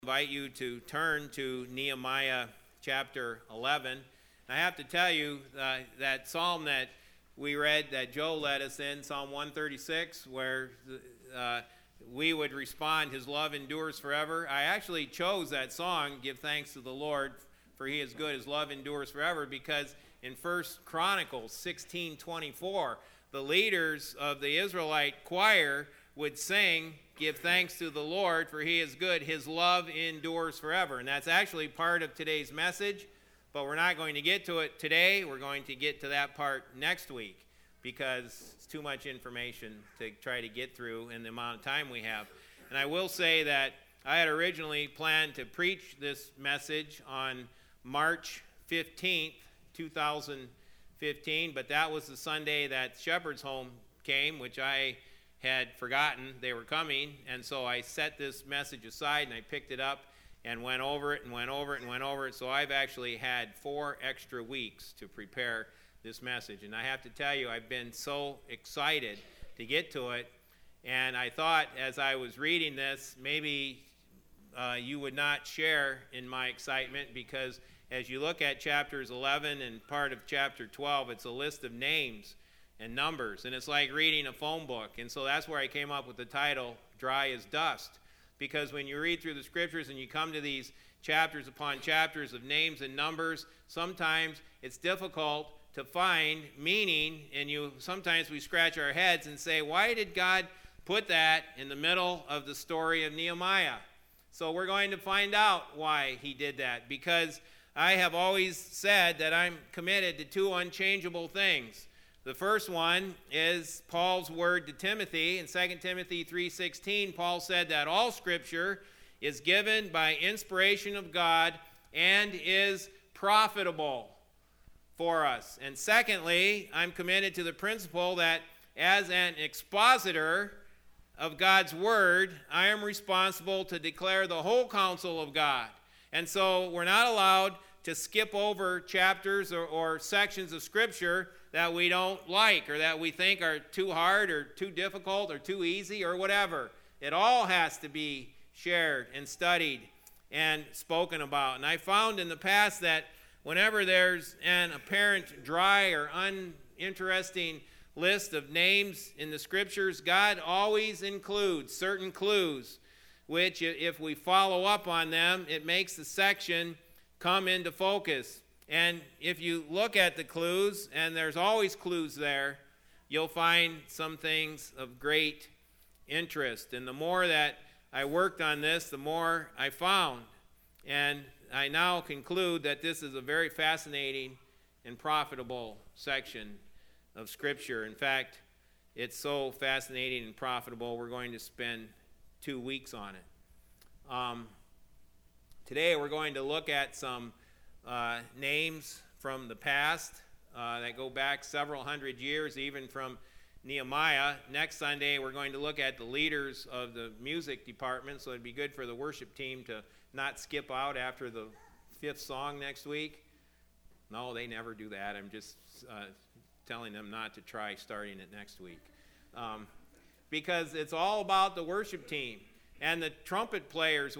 Invite you to turn to Nehemiah chapter 11. I have to tell you that psalm that we read, that Joe led us in, Psalm 136, where we would respond, His love endures forever. I actually chose that song, Give Thanks to the Lord, for He is good, His love endures forever, because in 1 Chronicles 16:24, the leaders of the Israelite choir would sing, Give thanks to the Lord, for He is good. His love endures forever. And that's actually part of today's message, but we're not going to get to it today. We're going to get to that part next week because it's too much information to try to get through in the amount of time we have. And I will say that I had originally planned to preach this message on March 15th, 2015, but that was the Sunday that Shepherd's Home came, which I had forgotten they were coming, and so I set this message aside and I picked it up and went over it and went over it and went over it. So I've actually had 4 extra weeks to prepare this message, and I have to tell you, I've been so excited to get to it. And I thought as I was reading this, maybe you would not share in my excitement, because as you look at chapters 11 and part of chapter 12, it's a list of names and numbers, and it's like reading a phone book. And so that's where I came up with the title, Dry as Dust, because when you read through the scriptures and you come to these chapters upon chapters of names and numbers, sometimes it's difficult to find meaning, and sometimes we scratch our heads and say, why did God put that in the middle of the story of Nehemiah? So we're going to find out why He did that, because I have always said that I'm committed to 2 unchangeable things. The first one is Paul's word to Timothy. In 2 Timothy 3:16, Paul said that all Scripture is given by inspiration of God and is profitable for us. And secondly, I'm committed to the principle that as an expositor of God's word, I am responsible to declare the whole counsel of God. And so we're not allowed to skip over chapters or sections of Scripture that we don't like or that we think are too hard or too difficult or too easy or whatever. It all has to be shared and studied and spoken about. And I found in the past that whenever there's an apparent dry or uninteresting list of names in the Scriptures, God always includes certain clues, which if we follow up on them, it makes the section come into focus. And if you look at the clues, and there's always clues there, you'll find some things of great interest. And the more that I worked on this, the more I found. And I now conclude that this is a very fascinating and profitable section of Scripture. In fact, it's so fascinating and profitable, we're going to spend 2 weeks on it. Today we're going to look at some names from the past that go back several hundred years, even from Nehemiah. Next Sunday, we're going to look at the leaders of the music department, so it'd be good for the worship team to not skip out after the 5th song next week. No, they never do that. I'm just telling them not to try starting it next week. Because it's all about the worship team and the trumpet players.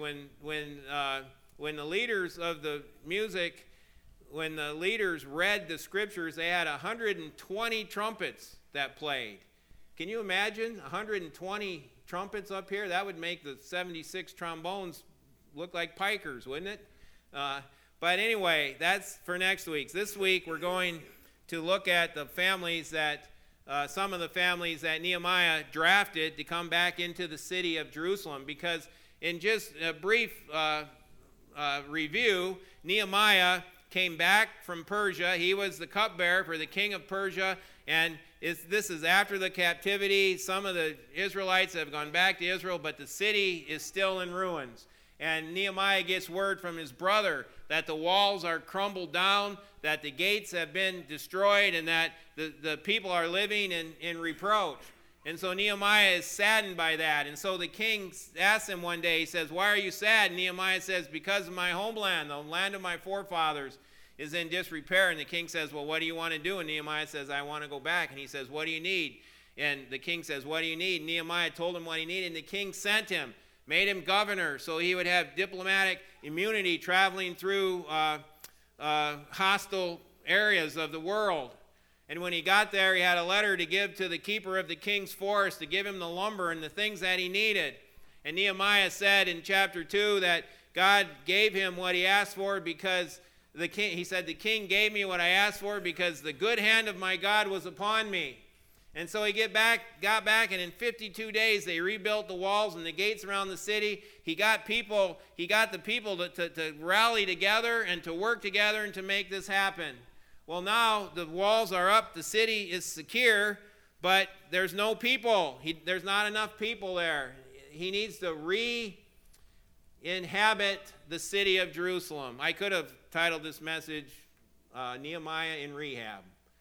When the leaders of the music, when the leaders read the Scriptures, they had 120 trumpets that played. Can you imagine 120 trumpets up here? That would make the 76 trombones look like pikers, wouldn't it? But anyway, that's for next week. This week we're going to look at the families that, some of the families that Nehemiah drafted to come back into the city of Jerusalem, because in just a brief review, Nehemiah came back from Persia. He was the cupbearer for the king of Persia, and this is after the captivity. Some of the Israelites have gone back to Israel, but the city is still in ruins. And Nehemiah gets word from his brother that the walls are crumbled down, that the gates have been destroyed, and that the people are living in reproach. And so Nehemiah is saddened by that. And so the king asks him one day, he says, why are you sad? And Nehemiah says, because of my homeland, the land of my forefathers is in disrepair. And the king says, well, what do you want to do? And Nehemiah says, I want to go back. And he says, what do you need? And the king says, what do you need? And Nehemiah told him what he needed, and the king sent him made him governor so he would have diplomatic immunity traveling through hostile areas of the world. And when he got there, he had a letter to give to the keeper of the king's forest to give him the lumber and the things that he needed. And Nehemiah said in chapter 2 that God gave him what he asked for because he said, the king gave me what I asked for because the good hand of my God was upon me. And so he got back, and in 52 days they rebuilt the walls and the gates around the city. He got the people to rally together and to work together and to make this happen. Well, now the walls are up, the city is secure, but there's no people. There's not enough people there. He needs to re-inhabit the city of Jerusalem. I could have titled this message, Nehemiah in Rehab.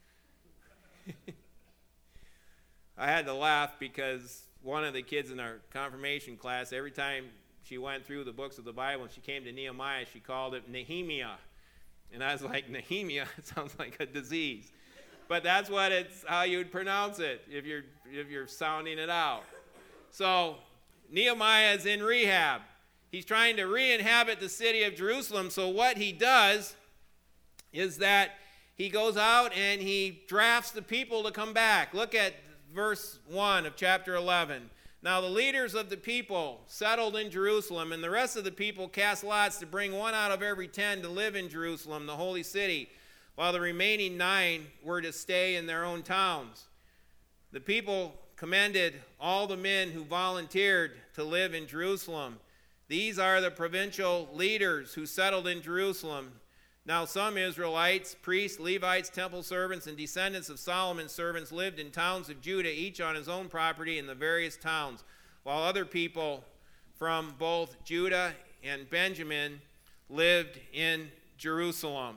I had to laugh because one of the kids in our confirmation class, every time she went through the books of the Bible and she came to Nehemiah, she called it Nehemiah. And I was like, Nehemiah? It sounds like a disease. But that's how you'd pronounce it if you're sounding it out. So Nehemiah is in rehab. He's trying to re-inhabit the city of Jerusalem. So what he does is that he goes out and he drafts the people to come back. Look at verse 1 of chapter 11. Now the leaders of the people settled in Jerusalem, and the rest of the people cast lots to bring one out of every 10 to live in Jerusalem, the holy city, while the remaining 9 were to stay in their own towns. The people commended all the men who volunteered to live in Jerusalem. These are the provincial leaders who settled in Jerusalem. Now some Israelites, priests, Levites, temple servants, and descendants of Solomon's servants lived in towns of Judah, each on his own property in the various towns, while other people from both Judah and Benjamin lived in Jerusalem.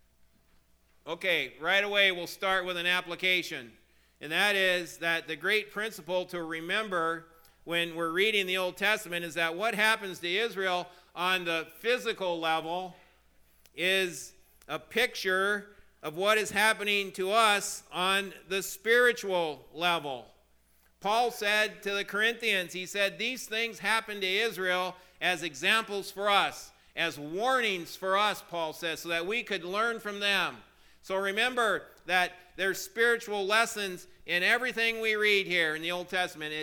Okay, right away we'll start with an application, and that is that the great principle to remember when we're reading the Old Testament is that what happens to Israel on the physical level is a picture of what is happening to us on the spiritual level. Paul said to the Corinthians, he said, these things happened to Israel as examples for us, as warnings for us, Paul says, so that we could learn from them. So remember that there's spiritual lessons in everything we read here in the Old Testament.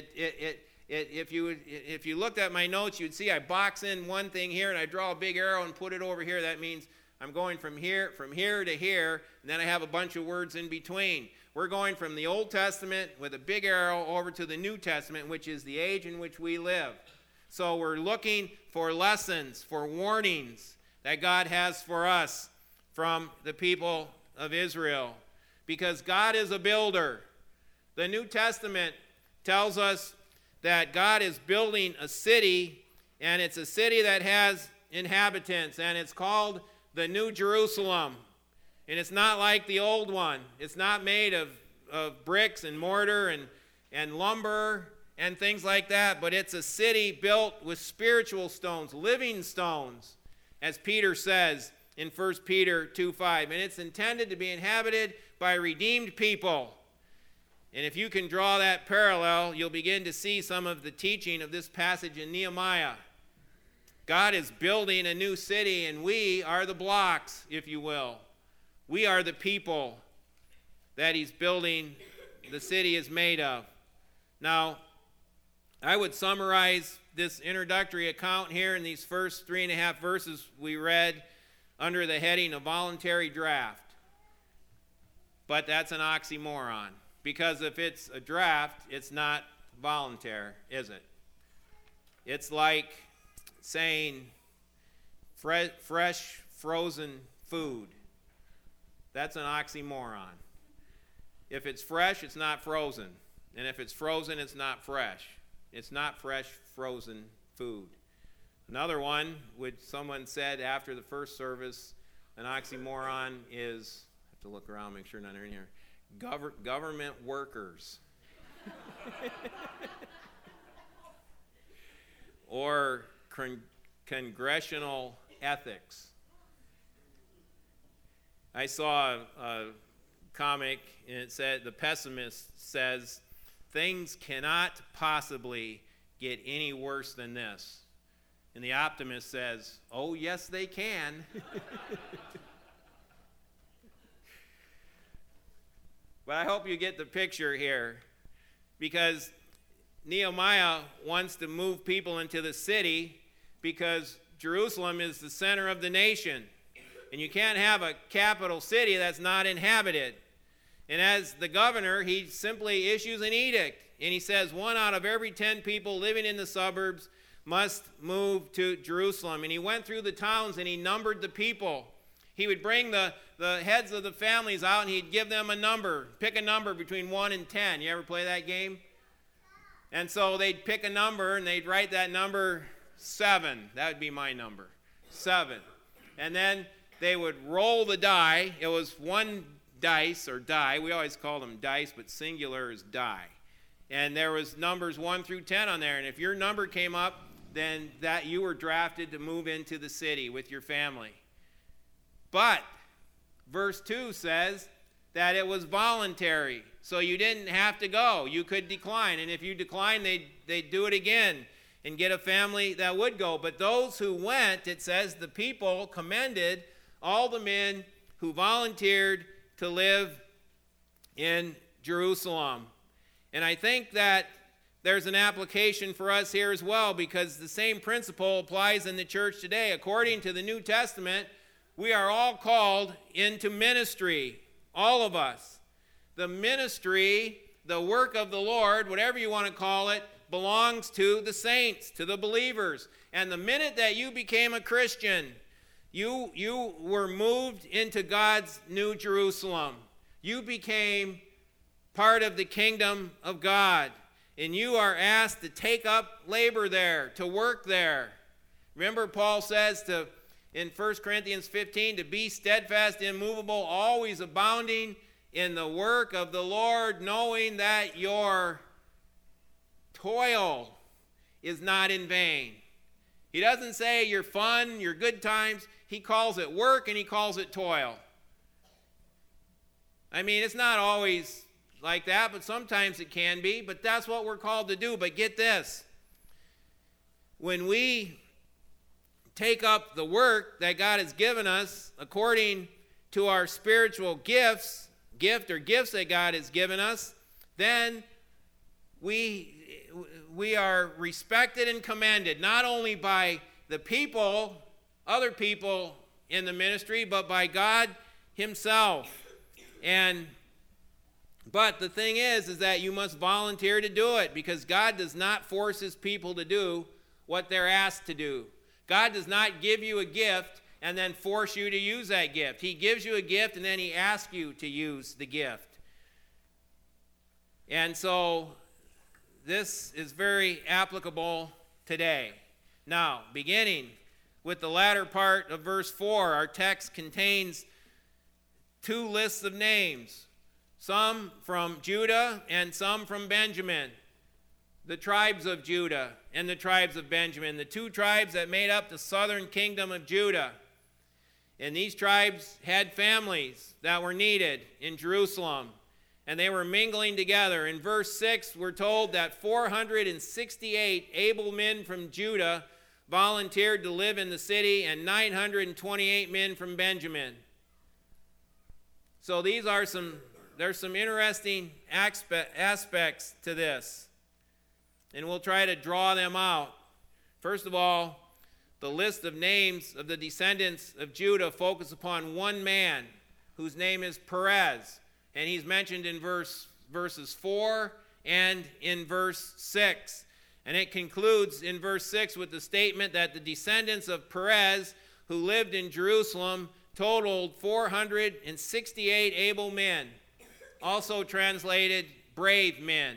If you looked at my notes, you'd see I box in one thing here and I draw a big arrow and put it over here. That means I'm going from here to here, and then I have a bunch of words in between. We're going from the Old Testament with a big arrow over to the New Testament, which is the age in which we live. So we're looking for lessons, for warnings that God has for us from the people of Israel, because God is a builder. The New Testament tells us that God is building a city, and it's a city that has inhabitants, and it's called the New Jerusalem. And it's not like the old one. It's not made of bricks and mortar and lumber and things like that, but it's a city built with spiritual stones, living stones, as Peter says in 1 Peter 2:5. And it's intended to be inhabited by redeemed people. And if you can draw that parallel, you'll begin to see some of the teaching of this passage in Nehemiah. God is building a new city, and we are the blocks, if you will. We are the people that he's building, the city is made of. Now, I would summarize this introductory account here in these first 3.5 verses we read under the heading of voluntary draft. But that's an oxymoron, because if it's a draft, it's not voluntary, is it? It's like saying fresh frozen food. That's an oxymoron. If it's fresh, it's not frozen. And if it's frozen, it's not fresh. It's not fresh frozen food. Another one, which someone said after the first service, an oxymoron is, I have to look around, make sure none are in here, government workers. Or congressional ethics. I saw a comic, and it said, the pessimist says, things cannot possibly get any worse than this. And the optimist says, oh, yes, they can. But I hope you get the picture here, because Nehemiah wants to move people into the city because Jerusalem is the center of the nation. And you can't have a capital city that's not inhabited. And as the governor, he simply issues an edict. And he says 1 out of every 10 people living in the suburbs must move to Jerusalem. And he went through the towns and he numbered the people. He would bring the heads of the families out and he'd give them a number. Pick a number between 1 and 10. You ever play that game? And so they'd pick a number and they'd write that number 7. That would be my number, 7. And then they would roll the die. It was one dice or die. We always call them dice, but singular is die. And there was numbers 1 through 10 on there. And if your number came up, then that you were drafted to move into the city with your family. But verse 2 says that it was voluntary. So you didn't have to go. You could decline. And if you declined, they'd do it again and get a family that would go. But those who went, it says, the people commended all the men who volunteered to live in Jerusalem. And I think that there's an application for us here as well, because the same principle applies in the church today. According to the New Testament, we are all called into ministry, all of us. The ministry, the work of the Lord, whatever you want to call it, belongs to the saints, to the believers. And the minute that you became a Christian, you were moved into God's New Jerusalem. You became part of the kingdom of God. And you are asked to take up labor there, to work there. Remember, Paul says in 1 Corinthians 15, to be steadfast, immovable, always abounding in the work of the Lord, knowing that your toil is not in vain. He doesn't say your fun, your good times. He calls it work and he calls it toil. I mean, it's not always like that, but sometimes it can be. But that's what we're called to do. But get this. When we take up the work that God has given us according to our spiritual gifts that God has given us, then we are respected and commended, not only by the people, other people in the ministry, but by God himself. But the thing is that you must volunteer to do it, because God does not force his people to do what they're asked to do. God does not give you a gift and then force you to use that gift. He gives you a gift and then he asks you to use the gift. And so this is very applicable today. Now, beginning with the latter part of verse 4, our text contains 2 lists of names, some from Judah and some from Benjamin. The tribes of Judah and the tribes of Benjamin, the 2 tribes that made up the southern kingdom of Judah. And these tribes had families that were needed in Jerusalem, and they were mingling together. In verse 6, we're told that 468 able men from Judah volunteered to live in the city, and 928 men from Benjamin. So there's some interesting aspects to this, and we'll try to draw them out. First of all, the list of names of the descendants of Judah focus upon one man whose name is Perez, and he's mentioned in verses 4 and in verse 6. And it concludes in verse 6 with the statement that the descendants of Perez who lived in Jerusalem totaled 468 able men, also translated brave men,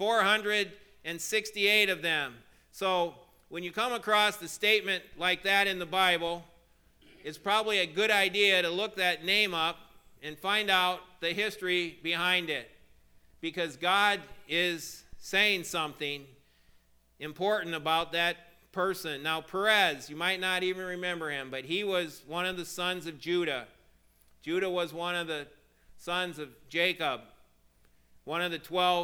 468 of them. So when you come across the statement like that in the Bible, it's probably a good idea to look that name up and find out the history behind it, because God is saying something important about that person. Now, Perez, you might not even remember him, but he was one of the sons of Judah. Judah was one of the sons of Jacob, one of the 12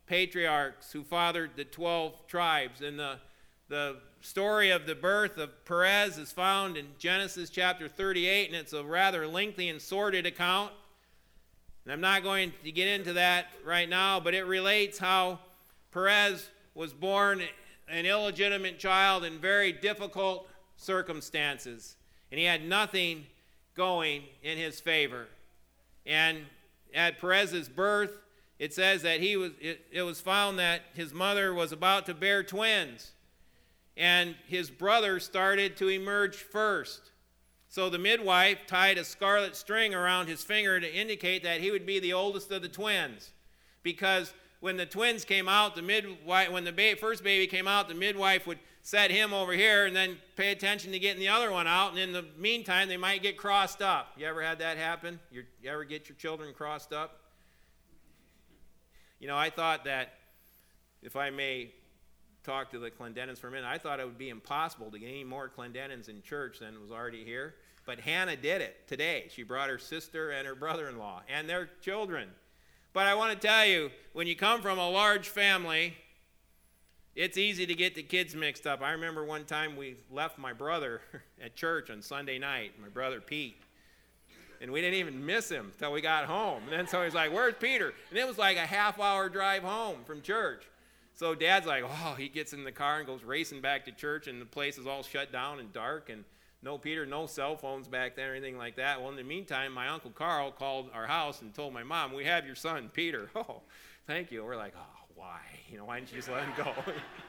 patriarchs who fathered the 12 tribes. And the story of the birth of Perez is found in Genesis chapter 38, and it's a rather lengthy and sordid account. And I'm not going to get into that right now, but it relates how Perez was born an illegitimate child in very difficult circumstances, and he had nothing going in his favor. And at Perez's birth, it says that it was found that his mother was about to bear twins, and his brother started to emerge first. So the midwife tied a scarlet string around his finger to indicate that he would be the oldest of the twins, because when the twins came out, when the first baby came out, the midwife would set him over here and then pay attention to getting the other one out, and in the meantime, they might get crossed up. You ever had that happen? You ever get your children crossed up? You know, I thought that, if I may talk to the Clendenons for a minute, I thought it would be impossible to get any more Clendenons in church than was already here. But Hannah did it today. She brought her sister and her brother-in-law and their children. But I want to tell you, when you come from a large family, it's easy to get the kids mixed up. I remember one time we left my brother at church on Sunday night, my brother Pete. And we didn't even miss him till we got home. And then so he's like, "Where's Peter?" And it was like a half-hour drive home from church. So Dad's like, oh, he gets in the car and goes racing back to church, and the place is all shut down and dark, and no Peter, no cell phones back then or anything like that. Well, in the meantime, my Uncle Carl called our house and told my mom, "We have your son, Peter." "Oh, thank you." We're like, "Oh, why? Why didn't you just let him go?"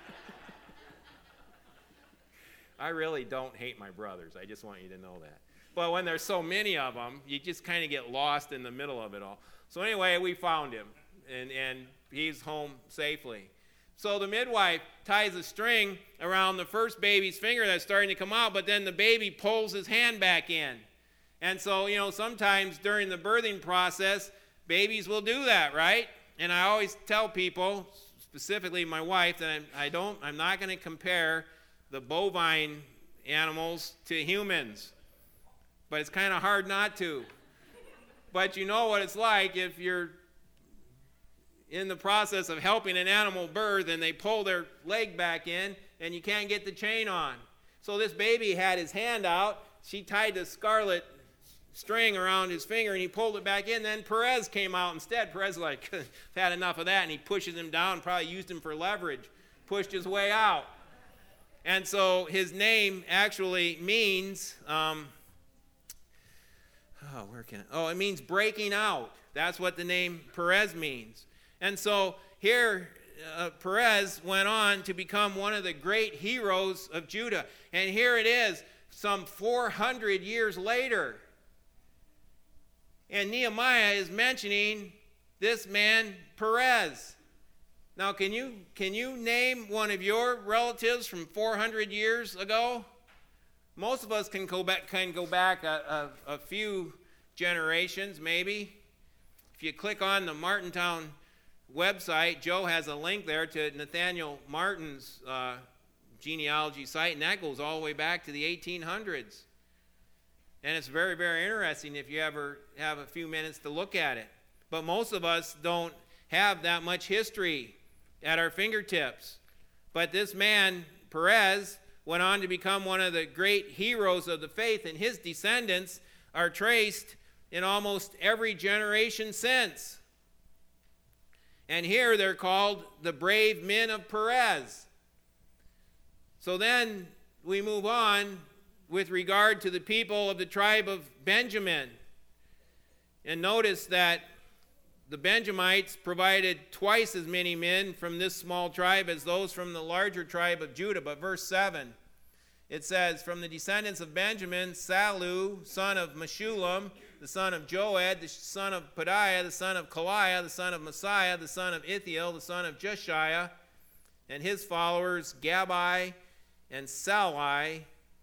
I really don't hate my brothers. I just want you to know that. But when there's so many of them, you just kind of get lost in the middle of it all. So anyway, we found him, and he's home safely. So the midwife ties a string around the first baby's finger that's starting to come out, but then the baby pulls his hand back in. And so, sometimes during the birthing process, babies will do that, right? And I always tell people, specifically my wife, that I'm not going to compare the bovine animals to humans. But it's kind of hard not to. But you know what it's like if you're in the process of helping an animal birth and they pull their leg back in and you can't get the chain on. So this baby had his hand out. She tied the scarlet string around his finger and he pulled it back in. Then Perez came out instead. Perez had enough of that, and he pushes him down, probably used him for leverage, pushed his way out. And so his name actually means, it means breaking out. That's what the name Perez means. And so here, Perez went on to become one of the great heroes of Judah. And here it is, some 400 years later. And Nehemiah is mentioning this man, Perez. Now, can you name one of your relatives from 400 years ago? Most of us can go back a few generations, maybe. If you click on the Martintown website, Joe has a link there to Nathaniel Martin's genealogy site, and that goes all the way back to the 1800s. And it's very, very interesting if you ever have a few minutes to look at it. But most of us don't have that much history at our fingertips. But this man, Perez, went on to become one of the great heroes of the faith, and his descendants are traced in almost every generation since. And here they're called the brave men of Perez. So then we move on with regard to the people of the tribe of Benjamin. And notice that the Benjamites provided twice as many men from this small tribe as those from the larger tribe of Judah. But verse 7, it says, "From the descendants of Benjamin, Salu, son of Meshullam, the son of Joed, the son of Pedaiah, the son of Kaliah, the son of Messiah, the son of Ithiel, the son of Jeshiah, and his followers, Gabai and Salai,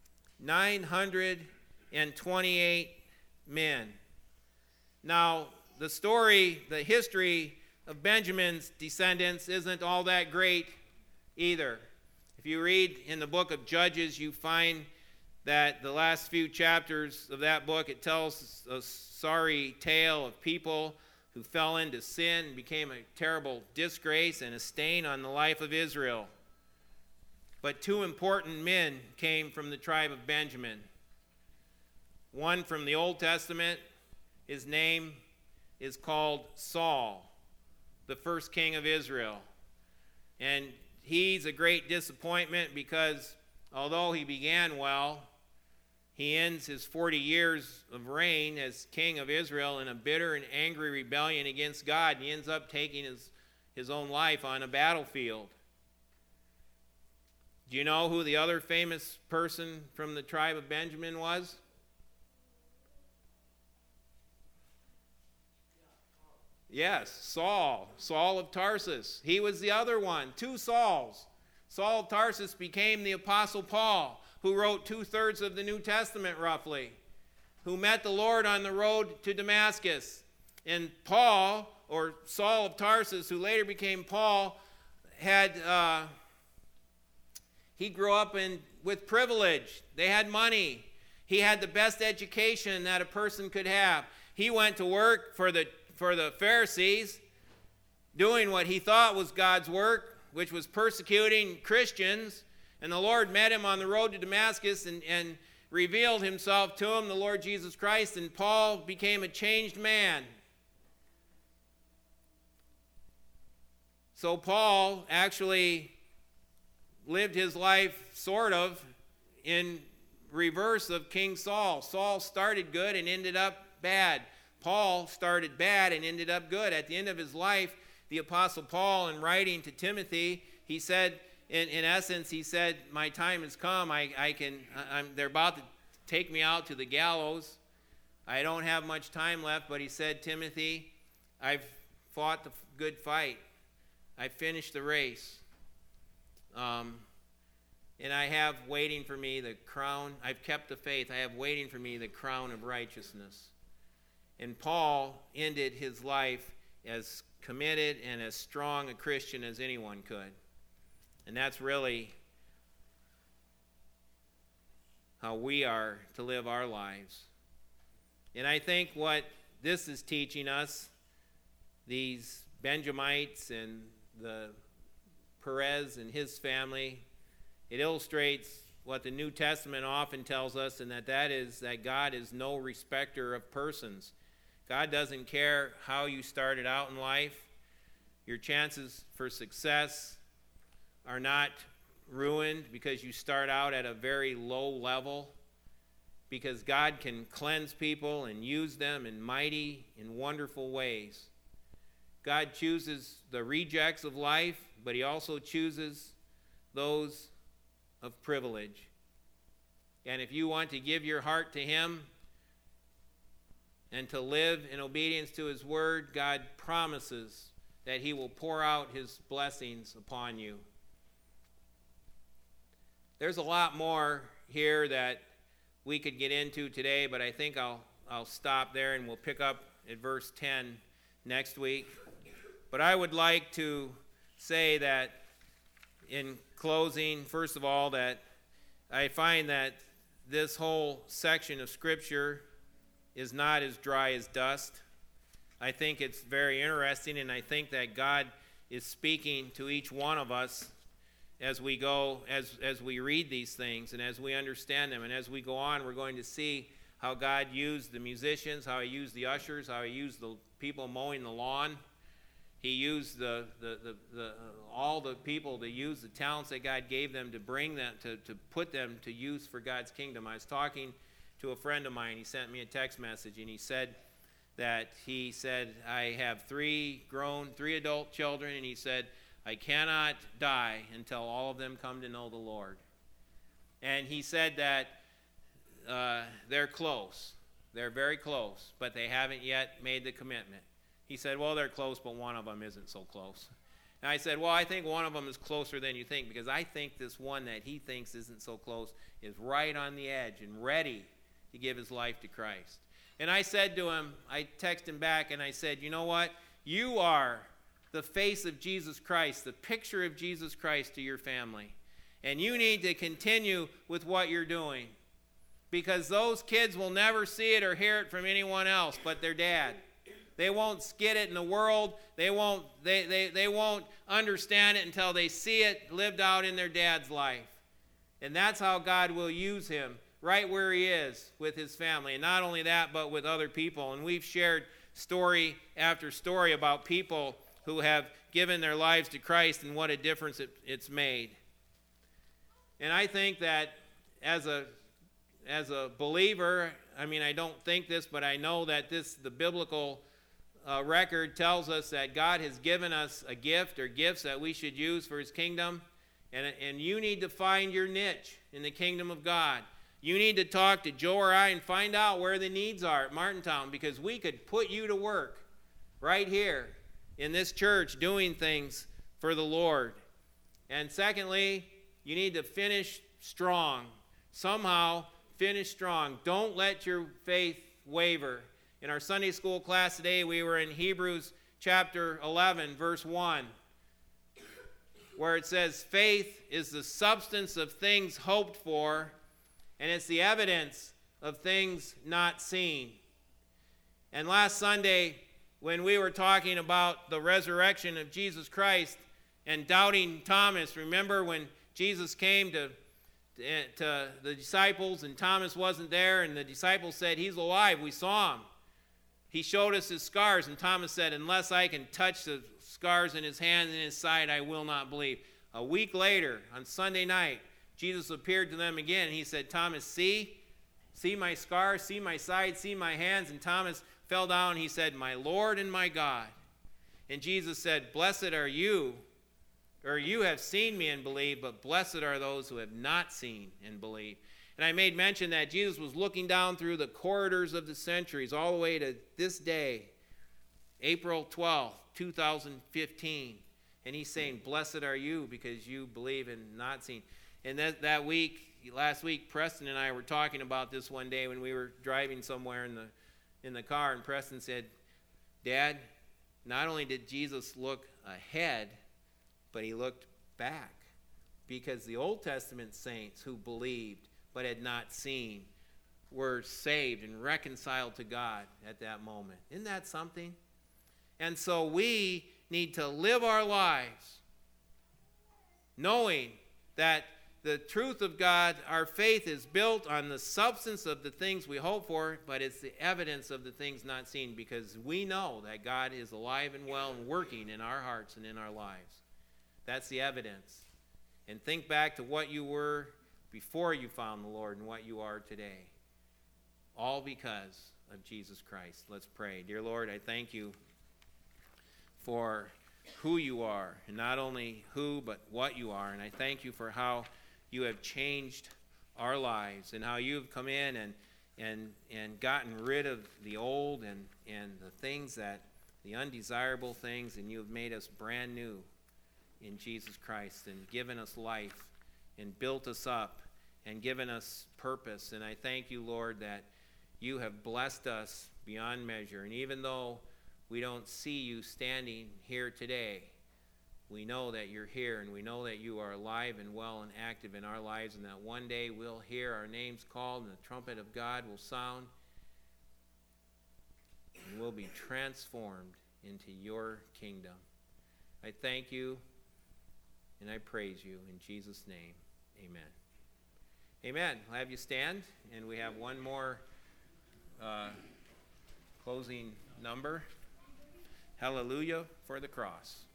928 men." Now, the history of Benjamin's descendants isn't all that great either. If you read in the book of Judges, you find that the last few chapters of that book, it tells a sorry tale of people who fell into sin and became a terrible disgrace and a stain on the life of Israel. But two important men came from the tribe of Benjamin. One from the Old Testament, his name is called Saul, the first king of Israel. And he's a great disappointment because although he began well, he ends his 40 years of reign as king of Israel in a bitter and angry rebellion against God. And he ends up taking his own life on a battlefield. Do you know who the other famous person from the tribe of Benjamin was? Yes, Saul of Tarsus. He was the other one, two Sauls. Saul of Tarsus became the Apostle Paul, who wrote 2/3 of the New Testament roughly, who met the Lord on the road to Damascus. And Paul, or Saul of Tarsus, who later became Paul, he grew up with privilege. They had money. He had the best education that a person could have. He went to work for the Pharisees, doing what he thought was God's work, which was persecuting Christians. And the Lord met him on the road to Damascus and revealed himself to him, the Lord Jesus Christ, and Paul became a changed man. So Paul actually lived his life sort of in reverse of King Saul. Saul started good and ended up bad. Paul started bad and ended up good. At the end of his life, the Apostle Paul, in writing to Timothy, he said, in essence, he said, my time has come. They're about to take me out to the gallows. I don't have much time left, but he said, Timothy, I've fought the good fight. I finished the race. And I have waiting for me the crown. I've kept the faith. I have waiting for me the crown of righteousness. And Paul ended his life as committed and as strong a Christian as anyone could. And that's really how we are to live our lives. And I think what this is teaching us, these Benjamites and the Perez and his family, it illustrates what the New Testament often tells us, and that is that God is no respecter of persons. God doesn't care how you started out in life. Your chances for success are not ruined because you start out at a very low level, because God can cleanse people and use them in mighty and wonderful ways. God chooses the rejects of life, but he also chooses those of privilege. And if you want to give your heart to him and to live in obedience to his word, God promises that he will pour out his blessings upon you. There's a lot more here that we could get into today, but I think I'll stop there and we'll pick up at verse 10 next week. But I would like to say that in closing, first of all, that I find that this whole section of Scripture is not as dry as dust. I think it's very interesting, and I think that God is speaking to each one of us as we go, as we read these things and as we understand them. And as we go on, we're going to see how God used the musicians, how he used the ushers, how he used the people mowing the lawn. He used all the people to use the talents that God gave them to bring them, to put them to use for God's kingdom. I was talking to a friend of mine. He sent me a text message, and he said, I have three adult children, and he said, I cannot die until all of them come to know the Lord. And he said that they're close. They're very close, but they haven't yet made the commitment. He said, well, they're close, but one of them isn't so close. And I said, well, I think one of them is closer than you think, because I think this one that he thinks isn't so close is right on the edge and ready to give his life to Christ. And I said to him, I texted him back, and I said, you know what? You are the face of Jesus Christ, the picture of Jesus Christ to your family. And you need to continue with what you're doing, because those kids will never see it or hear it from anyone else but their dad. They won't get it in the world. They won't understand it until they see it lived out in their dad's life. And that's how God will use him, right where he is with his family. And not only that, but with other people. And we've shared story after story about people who have given their lives to Christ and what a difference it's made. And I think that as a believer, I mean, I don't think this, but I know that the biblical record tells us that God has given us a gift or gifts that we should use for his kingdom. And you need to find your niche in the kingdom of God. You need to talk to Joe or I and find out where the needs are at Martintown, because we could put you to work right here in this church doing things for the Lord. And secondly, you need to finish strong. Somehow finish strong. Don't let your faith waver. In our Sunday school class today, we were in Hebrews chapter 11, verse 1, where it says, faith is the substance of things hoped for, and it's the evidence of things not seen. And last Sunday, when we were talking about the resurrection of Jesus Christ and doubting Thomas, remember when Jesus came to the disciples and Thomas wasn't there, and the disciples said, he's alive, we saw him. He showed us his scars, and Thomas said, unless I can touch the scars in his hands and his side, I will not believe. A week later, on Sunday night, Jesus appeared to them again, and he said, Thomas, see my scars, see my side, see my hands. And Thomas fell down, and he said, my Lord and my God. And Jesus said, blessed are you, or you have seen me and believed, but blessed are those who have not seen and believed. And I made mention that Jesus was looking down through the corridors of the centuries all the way to this day, April 12th, 2015. And he's saying, blessed are you because you believe and not seen. And that week, last week, Preston and I were talking about this one day when we were driving somewhere in the car, and Preston said, Dad, not only did Jesus look ahead, but he looked back, because the Old Testament saints who believed but had not seen were saved and reconciled to God at that moment. Isn't that something? And so we need to live our lives knowing that the truth of God, our faith is built on the substance of the things we hope for, but it's the evidence of the things not seen, because we know that God is alive and well and working in our hearts and in our lives. That's the evidence. And think back to what you were before you found the Lord and what you are today. All because of Jesus Christ. Let's pray. Dear Lord, I thank you for who you are, and not only who, but what you are. And I thank you for how you have changed our lives and how you have come in and gotten rid of the old and the things the undesirable things, and you have made us brand new in Jesus Christ and given us life and built us up and given us purpose. And I thank you, Lord, that you have blessed us beyond measure. And even though we don't see you standing here today, we know that you're here, and we know that you are alive and well and active in our lives, and that one day we'll hear our names called and the trumpet of God will sound, and we'll be transformed into your kingdom. I thank you, and I praise you in Jesus' name. Amen. Amen. I'll have you stand, and we have one more closing number. Hallelujah for the cross.